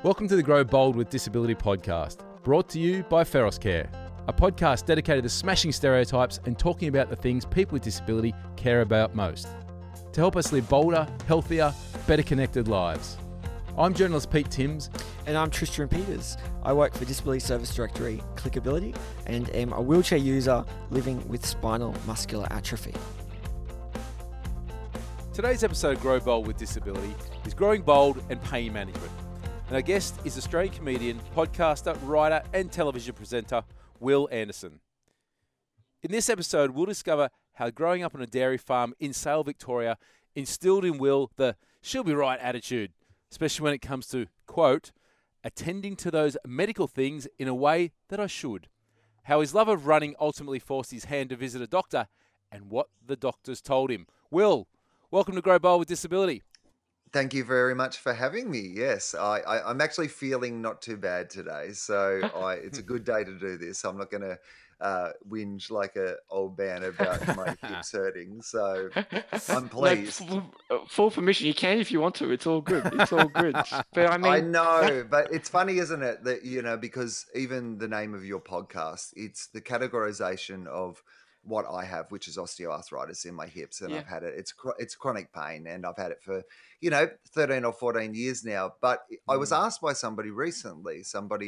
Welcome to the Grow Bold with Disability podcast, brought to you by Feros Care, a podcast dedicated to smashing stereotypes and talking about the things people with disability care about most, to help us live bolder, healthier, better connected lives. I'm journalist Pete Timms. And I'm Tristan Peters. I work for Disability Service Directory Clickability and am a wheelchair user living with spinal muscular atrophy. Today's episode of Grow Bold with Disability is Growing Bold and Pain Management. And our guest is Australian comedian, podcaster, writer and television presenter, Will Anderson. In this episode, we'll discover how growing up on a dairy farm in Sale, Victoria, instilled in Will the she'll be right attitude, especially when it comes to, quote, attending to those medical things in a way that I should. How his love of running ultimately forced his hand to visit a doctor and what the doctors told him. Will, welcome to Grow Bold with Disability. Thank you very much for having me. Yes, I'm actually feeling not too bad today. So it's a good day to do this. I'm not going to whinge like an old man about my hips hurting. So I'm pleased. Full permission. You can if you want to. It's all good. It's all good. But I mean, I know, but it's funny, isn't it? That, you know, because even the name of your podcast, it's the categorization of what I have, which is osteoarthritis in my hips, and I've had it. It's chronic pain, and I've had it for 13 or 14 years now. But I was asked by somebody recently,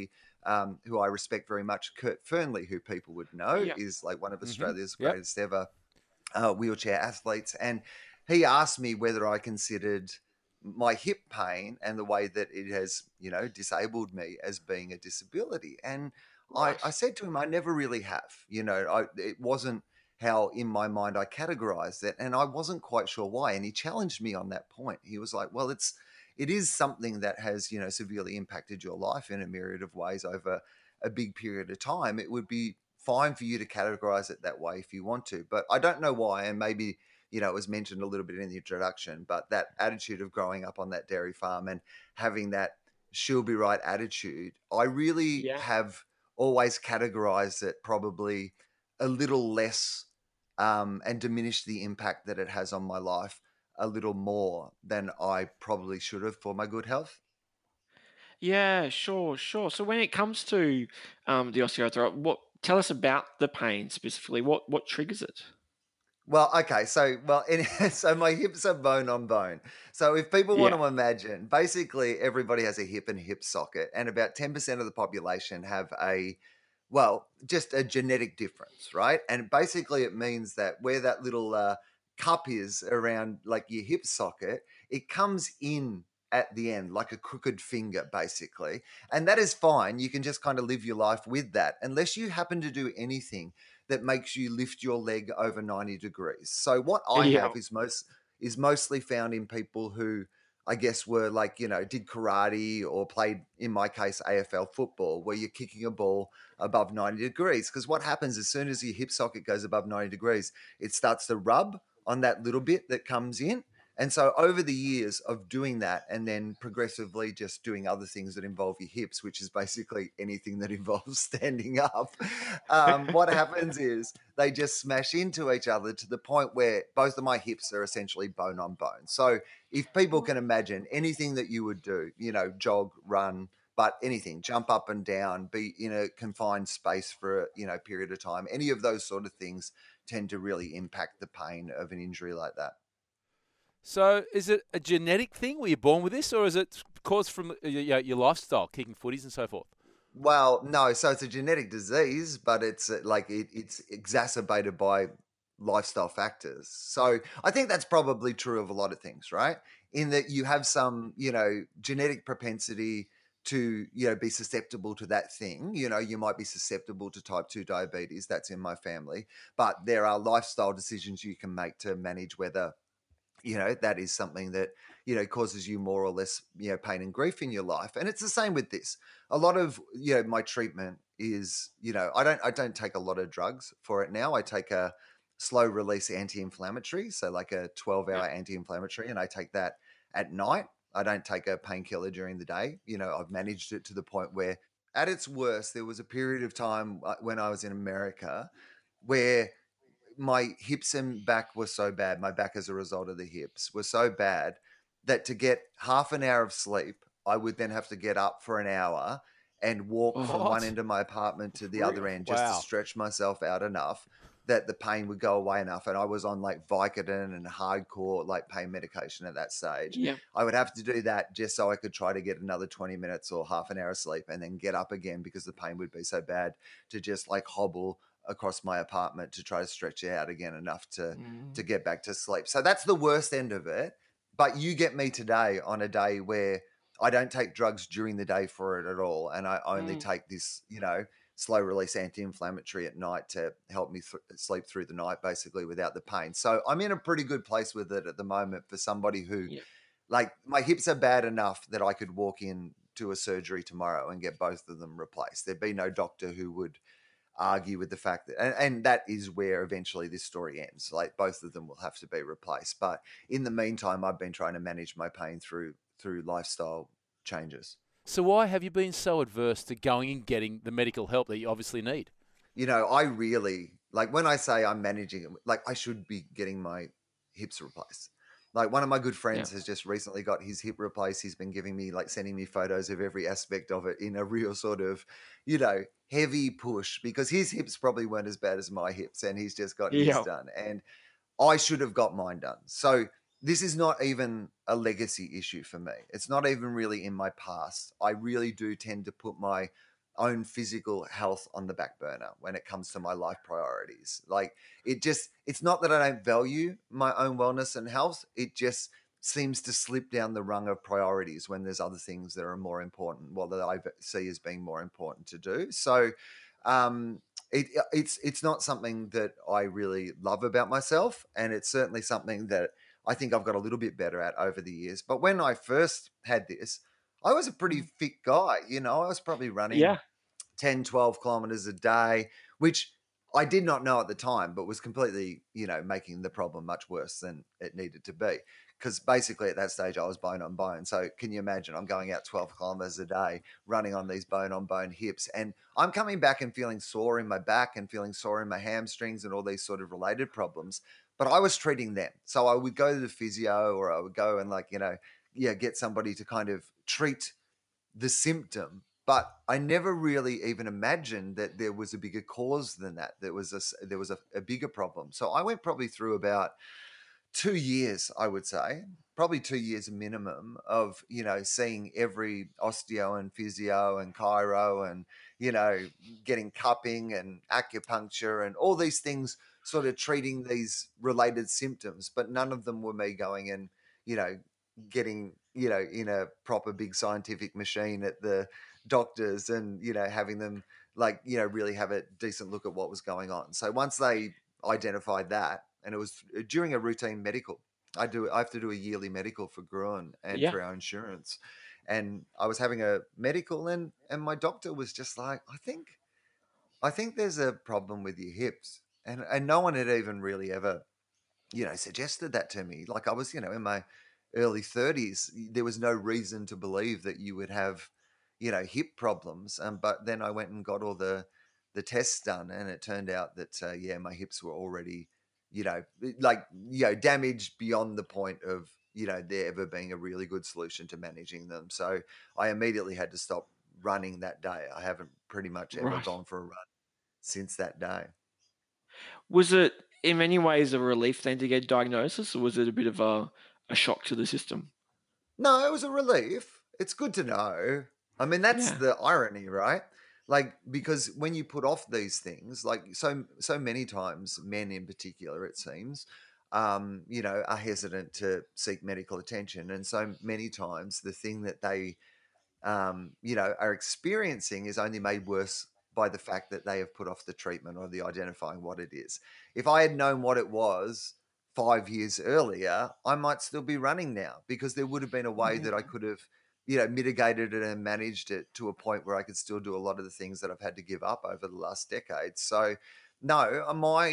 who I respect very much, Kurt Fernley, who people would know is like one of Australia's greatest ever wheelchair athletes, and he asked me whether I considered my hip pain and the way that it has disabled me as being a disability. And I said to him, I never really have. It wasn't how in my mind I categorized it, and I wasn't quite sure why. And he challenged me on that point. He was like, well, it is something that has, severely impacted your life in a myriad of ways over a big period of time. It would be fine for you to categorize it that way if you want to, but I don't know why. And maybe, it was mentioned a little bit in the introduction, but that attitude of growing up on that dairy farm and having that she'll be right attitude, I really have always categorized it probably a little less and diminished the impact that it has on my life a little more than I probably should have for my good health. yeah, sure. So when it comes to the osteoarthritis, tell us about the pain specifically. What triggers it? Well, okay. So my hips are bone on bone. So if people want to imagine, basically everybody has a hip and hip socket, and about 10% of the population have just a genetic difference, right? And basically it means that where that little cup is around like your hip socket, it comes in at the end like a crooked finger, basically. And that is fine. You can just kind of live your life with that, unless you happen to do anything that makes you lift your leg over 90 degrees. So what I have is mostly found in people who I guess were like, did karate or played, in my case, AFL football, where you're kicking a ball above 90 degrees. Because what happens as soon as your hip socket goes above 90 degrees, it starts to rub on that little bit that comes in. And so over the years of doing that and then progressively just doing other things that involve your hips, which is basically anything that involves standing up, what happens is they just smash into each other to the point where both of my hips are essentially bone on bone. So if people can imagine anything that you would do, jog, run, but anything, jump up and down, be in a confined space for a period of time, any of those sort of things tend to really impact the pain of an injury like that. So is it a genetic thing? Were you born with this, or is it caused from your lifestyle, kicking footies and so forth? Well, no. So it's a genetic disease, but it's it's exacerbated by lifestyle factors. So I think that's probably true of a lot of things, right? In that you have some, genetic propensity to, be susceptible to that thing. You might be susceptible to type 2 diabetes. That's in my family. But there are lifestyle decisions you can make to manage whether that is something that, causes you more or less, pain and grief in your life. And it's the same with this. A lot of, my treatment is, I don't take a lot of drugs for it now. I take a slow release anti-inflammatory. So like a 12-hour anti-inflammatory, and I take that at night. I don't take a painkiller during the day. I've managed it to the point where at its worst, there was a period of time when I was in America where my hips and back were so bad, my back as a result of the hips were so bad that to get half an hour of sleep, I would then have to get up for an hour and walk from one What? end of my apartment to the other end just to Wow. stretch myself out enough that the pain would go away enough. And I was on like Vicodin and hardcore like pain medication at that stage. Yeah. I would have to do that just so I could try to get another 20 minutes or half an hour of sleep and then get up again because the pain would be so bad to just like hobble across my apartment to try to stretch it out again enough to get back to sleep. So that's the worst end of it. But you get me today on a day where I don't take drugs during the day for it at all. And I only take this, slow release anti-inflammatory at night to help me sleep through the night, basically without the pain. So I'm in a pretty good place with it at the moment for somebody who, like, my hips are bad enough that I could walk in to a surgery tomorrow and get both of them replaced. There'd be no doctor who would argue with the fact that, and that is where eventually this story ends. Like, both of them will have to be replaced. But in the meantime, I've been trying to manage my pain through lifestyle changes. So why have you been so adverse to going and getting the medical help that you obviously need? I really, like, when I say I'm managing it, like, I should be getting my hips replaced. Like, one of my good friends has just recently got his hip replaced. He's been giving me, like, sending me photos of every aspect of it in a real sort of, heavy push, because his hips probably weren't as bad as my hips, and he's just got his done. And I should have got mine done. So this is not even a legacy issue for me. It's not even really in my past. I really do tend to put my own physical health on the back burner when it comes to my life priorities. Like, it's not that I don't value my own wellness and health. It just seems to slip down the rung of priorities when there's other things that are more important, that I see as being more important to do. So, it's not something that I really love about myself, and it's certainly something that I think I've got a little bit better at over the years. But when I first had this, I was a pretty fit guy. I was probably running 10, 12 kilometers a day, which I did not know at the time, but was completely, making the problem much worse than it needed to be. Because basically at that stage I was bone on bone. So can you imagine, I'm going out 12 kilometers a day, running on these bone on bone hips, and I'm coming back and feeling sore in my back and feeling sore in my hamstrings and all these sort of related problems. But I was treating them. So I would go to the physio, or I would go and get somebody to kind of treat the symptom. But I never really even imagined that there was a bigger cause than that. There was a bigger problem. So I went probably through about 2 years, I would say, probably 2 years minimum of, seeing every osteo and physio and chiro and, getting cupping and acupuncture and all these things, sort of treating these related symptoms, but none of them were me going and, getting, in a proper big scientific machine at the doctors and, having them really have a decent look at what was going on. So once they identified that, and it was during a routine medical, I have to do a yearly medical for Gruen and for our insurance. And I was having a medical, and my doctor was just like, I think there's a problem with your hips. And no one had even really ever, suggested that to me. Like, I was, in my early 30s, there was no reason to believe that you would have, hip problems. But then I went and got all the tests done, and it turned out that, my hips were already, damaged beyond the point of, there ever being a really good solution to managing them. So I immediately had to stop running that day. I haven't pretty much ever gone for a run since that day. Was it in many ways a relief then to get diagnosis, or was it a bit of a shock to the system? No, it was a relief. It's good to know. I mean, that's the irony, right? Like, because when you put off these things, like so many times, men in particular, it seems, are hesitant to seek medical attention. And so many times the thing that they, are experiencing is only made worse by the fact that they have put off the treatment or the identifying what it is. If I had known what it was 5 years earlier, I might still be running now, because there would have been a way that I could have, mitigated it and managed it to a point where I could still do a lot of the things that I've had to give up over the last decade. So no,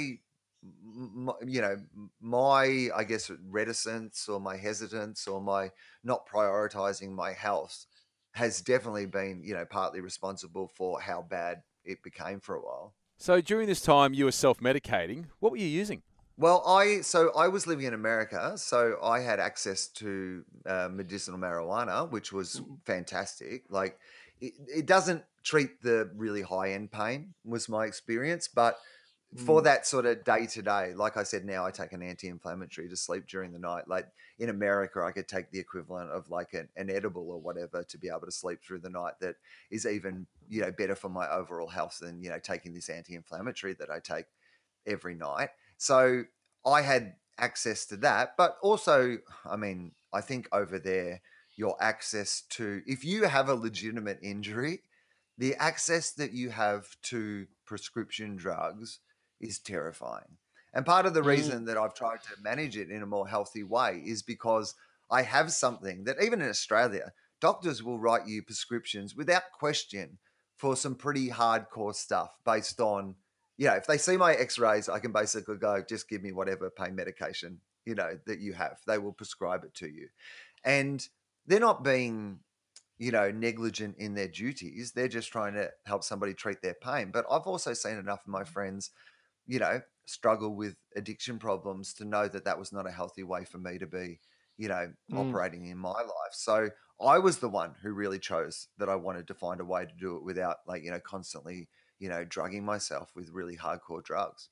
my, I guess, reticence or my hesitance or my not prioritizing my health has definitely been, partly responsible for how bad it became for a while. So during this time you were self-medicating. What were you using? Well, I was living in America, so I had access to medicinal marijuana, which was Mm, fantastic. Like, it doesn't treat the really high end pain, was my experience, but for mm, that sort of day to day, like I said, now I take an anti-inflammatory to sleep during the night. Like in America, I could take the equivalent of like an edible or whatever to be able to sleep through the night. That is even better for my overall health than taking this anti-inflammatory that I take every night. So I had access to that, but also, I mean, I think over there, your access to, if you have a legitimate injury, the access that you have to prescription drugs is terrifying. And part of the mm, reason that I've tried to manage it in a more healthy way is because I have something that even in Australia, doctors will write you prescriptions without question for some pretty hardcore stuff based on, if they see my x-rays, I can basically go, just give me whatever pain medication, that you have. They will prescribe it to you. And they're not being, negligent in their duties. They're just trying to help somebody treat their pain. But I've also seen enough of my friends, struggle with addiction problems to know that that was not a healthy way for me to be, mm. operating in my life. So I was the one who really chose that I wanted to find a way to do it without like, constantly, drugging myself with really hardcore drugs.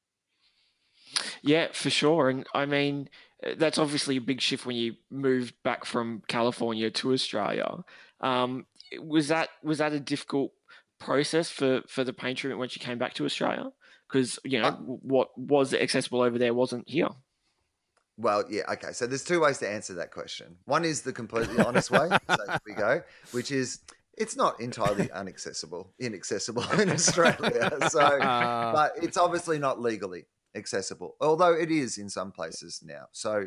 Yeah, for sure. And I mean, that's obviously a big shift when you moved back from California to Australia. Um, was that a difficult process for the pain treatment once you came back to Australia? Because Uh, what was accessible over there wasn't here. well, yeah, okay. So there's two ways to answer that question. One is the completely honest way. So here we go, which is it's not entirely inaccessible in Australia. So, but it's obviously not legally accessible, although it is in some places now. So,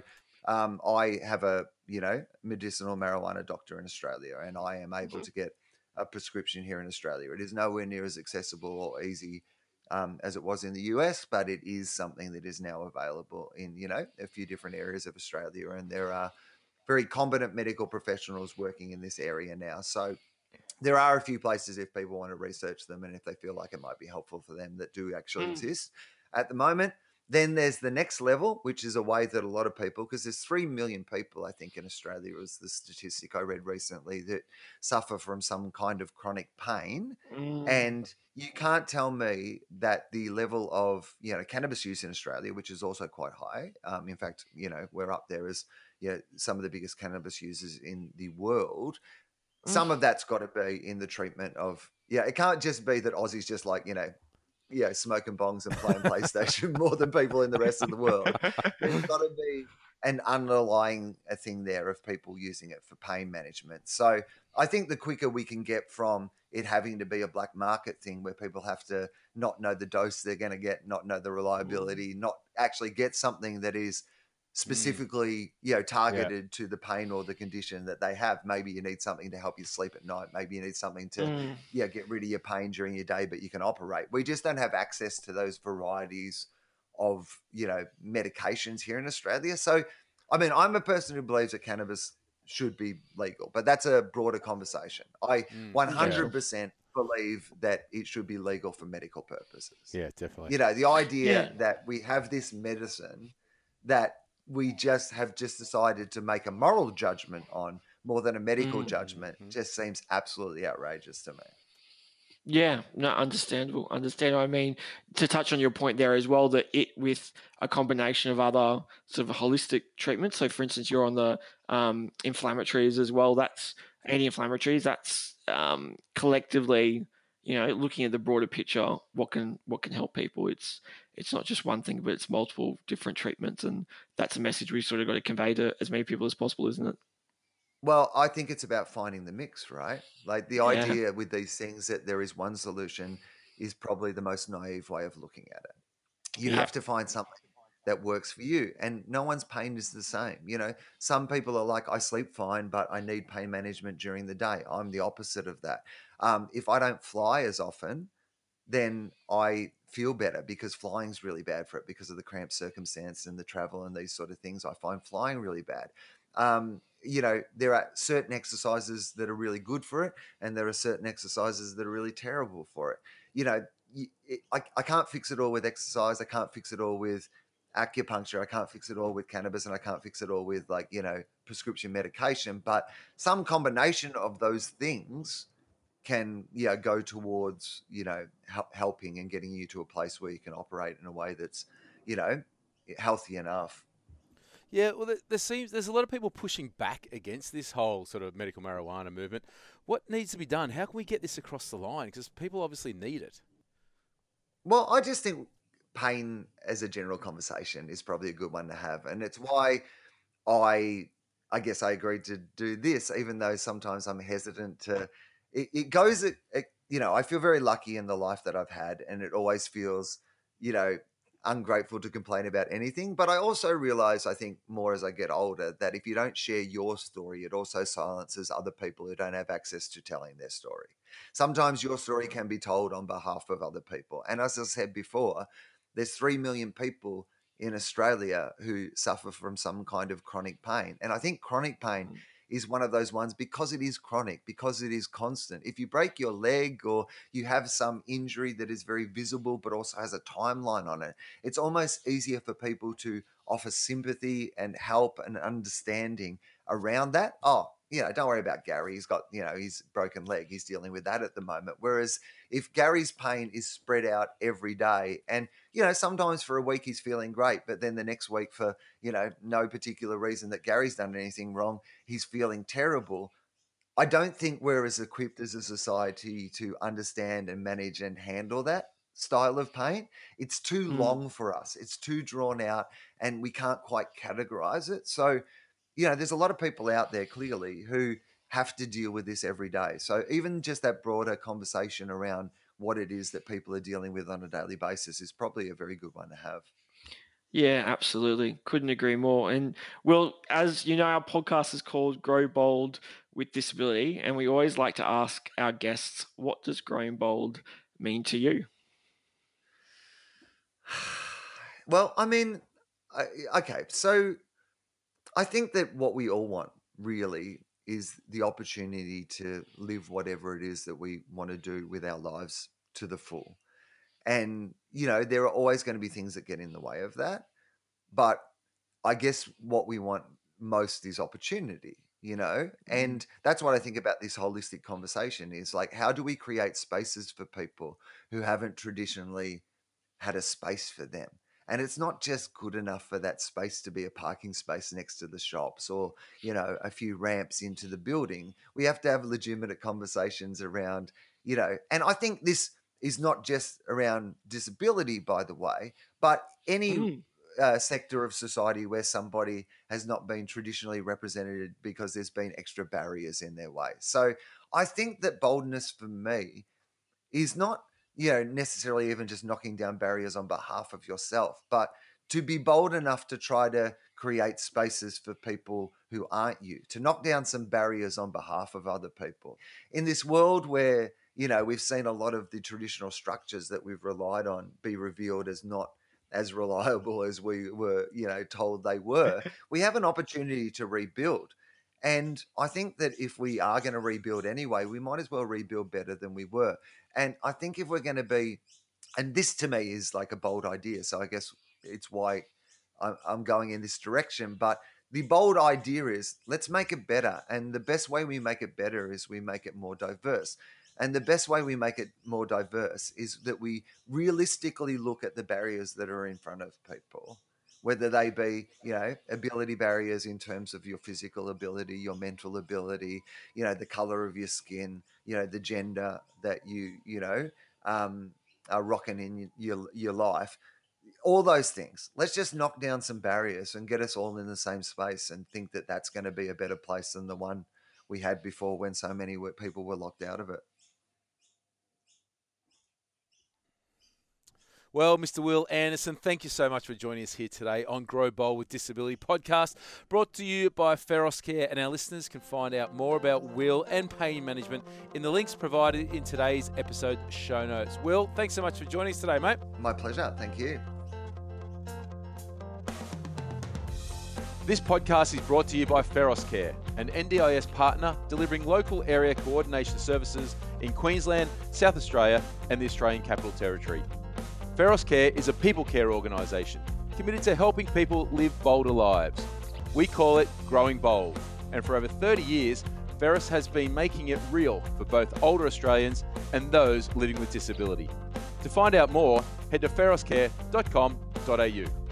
I have a medicinal marijuana doctor in Australia, and I am able Mhm. to get a prescription here in Australia. It is nowhere near as accessible or easy as it was in the US, but it is something that is now available in a few different areas of Australia, and there are very competent medical professionals working in this area now. So there are a few places if people want to research them and if they feel like it might be helpful for them that do actually Mm, exist at the moment. Then there's the next level, which is a way that a lot of people, because there's 3 million people, I think, in Australia, was the statistic I read recently, that suffer from some kind of chronic pain. mm, And you can't tell me that the level of, cannabis use in Australia, which is also quite high. In fact, we're up there as, some of the biggest cannabis users in the world. mm. Some of that's got to be in the treatment of, it can't just be that Aussies just like, smoking bongs and playing PlayStation more than people in the rest of the world. There's got to be an underlying thing there of people using it for pain management. So I think the quicker we can get from it having to be a black market thing where people have to not know the dose they're going to get, not know the Mm, reliability, not actually get something that is Mm, specifically yeah. targeted to the pain or the condition that they have. Maybe you need something to help you sleep at night, maybe you need something to mm. get rid of your pain during your day, but you can operate. We just don't have access to those varieties of medications here in Australia. So I mean, I'm a person who believes that cannabis should be legal, but that's a broader conversation. I Yeah, Yeah. sure. 100% believe that it should be legal for medical purposes. Yeah, definitely. The idea Yeah. that we have this medicine that we just decided to make a moral judgment on more than a medical Mm. judgment Mhm. just seems absolutely outrageous to me. Yeah, no, understandable. Understandable. I mean, to touch on your point there as well, that it with a combination of other sort of holistic treatments. So, for instance, you're on the inflammatories as well. That's anti-inflammatories. That's collectively, looking at the broader picture, what can help people. It's not just one thing, but it's multiple different treatments, and that's a message we sort of got to convey to as many people as possible, isn't it? Well, I think it's about finding the mix, right? Like the Yeah, idea with these things that there is one solution is probably the most naive way of looking at it. You yeah, have to find something that works for you, and no one's pain is the same. Some people are like, I sleep fine, but I need pain management during the day. I'm the opposite of that. If I don't fly as often, then I feel better because flying's really bad for it because of the cramped circumstance and the travel and these sort of things. I find flying really bad. There are certain exercises that are really good for it, and there are certain exercises that are really terrible for it. You know, I can't fix it all with exercise. I can't fix it all with acupuncture. I can't fix it all with cannabis, and I can't fix it all with prescription medication. But some combination of those things can go towards helping and getting you to a place where you can operate in a way that's healthy enough. Yeah, well, there's a lot of people pushing back against this whole sort of medical marijuana movement. What needs to be done? How can we get this across the line? Because people obviously need it. Well, I just think pain as a general conversation is probably a good one to have. And it's why I guess I agreed to do this, even though sometimes I'm hesitant to. It goes, I feel very lucky in the life that I've had, and it always feels, ungrateful to complain about anything. But I also realize, I think more as I get older, that if you don't share your story, it also silences other people who don't have access to telling their story. Sometimes your story can be told on behalf of other people. And as I said before, there's 3 million people in Australia who suffer from some kind of chronic pain. And I think chronic pain is one of those ones, because it is chronic, because it is constant. If you break your leg or you have some injury that is very visible but also has a timeline on it, it's almost easier for people to offer sympathy and help and understanding around that. Oh, don't worry about Gary. He's got, his broken leg. He's dealing with that at the moment. Whereas if Gary's pain is spread out every day, and, sometimes for a week he's feeling great, but then the next week for, no particular reason that Gary's done anything wrong, he's feeling terrible. I don't think we're as equipped as a society to understand and manage and handle that style of pain. It's too long for us. It's too drawn out, and we can't quite categorize it. So, there's a lot of people out there clearly who have to deal with this every day. So even just that broader conversation around what it is that people are dealing with on a daily basis is probably a very good one to have. Yeah, absolutely. Couldn't agree more. And Will, as you know, our podcast is called Grow Bold with Disability, and we always like to ask our guests, what does growing bold mean to you? Well, I mean, okay, so I think that what we all want really is the opportunity to live whatever it is that we want to do with our lives to the full. And, there are always going to be things that get in the way of that. But I guess what we want most is opportunity, and that's what I think about this holistic conversation is like, how do we create spaces for people who haven't traditionally had a space for them? And it's not just good enough for that space to be a parking space next to the shops or, a few ramps into the building. We have to have legitimate conversations around, and I think this is not just around disability, by the way, but any sector of society where somebody has not been traditionally represented because there's been extra barriers in their way. So I think that boldness for me is not necessarily even just knocking down barriers on behalf of yourself, but to be bold enough to try to create spaces for people who aren't you, to knock down some barriers on behalf of other people. In this world where, we've seen a lot of the traditional structures that we've relied on be revealed as not as reliable as we were, told they were, we have an opportunity to rebuild. And I think that if we are going to rebuild anyway, we might as well rebuild better than we were. And I think if we're going to be, and this to me is like a bold idea, so I guess it's why I'm going in this direction. But the bold idea is, let's make it better. And the best way we make it better is we make it more diverse. And the best way we make it more diverse is that we realistically look at the barriers that are in front of people, whether they be, ability barriers in terms of your physical ability, your mental ability, the color of your skin, the gender that are rocking in your life, all those things. Let's just knock down some barriers and get us all in the same space and think that that's going to be a better place than the one we had before when so many people were locked out of it. Well, Mr. Will Anderson, thank you so much for joining us here today on Grow Bold with Disability podcast, brought to you by Feros Care, and our listeners can find out more about Will and pain management in the links provided in today's episode show notes. Will, thanks so much for joining us today, mate. My pleasure. Thank you. This podcast is brought to you by Feros Care, an NDIS partner delivering local area coordination services in Queensland, South Australia and the Australian Capital Territory. Feros Care is a people care organisation committed to helping people live bolder lives. We call it Growing Bold, and for over 30 years, Ferris has been making it real for both older Australians and those living with disability. To find out more, head to ferriscare.com.au.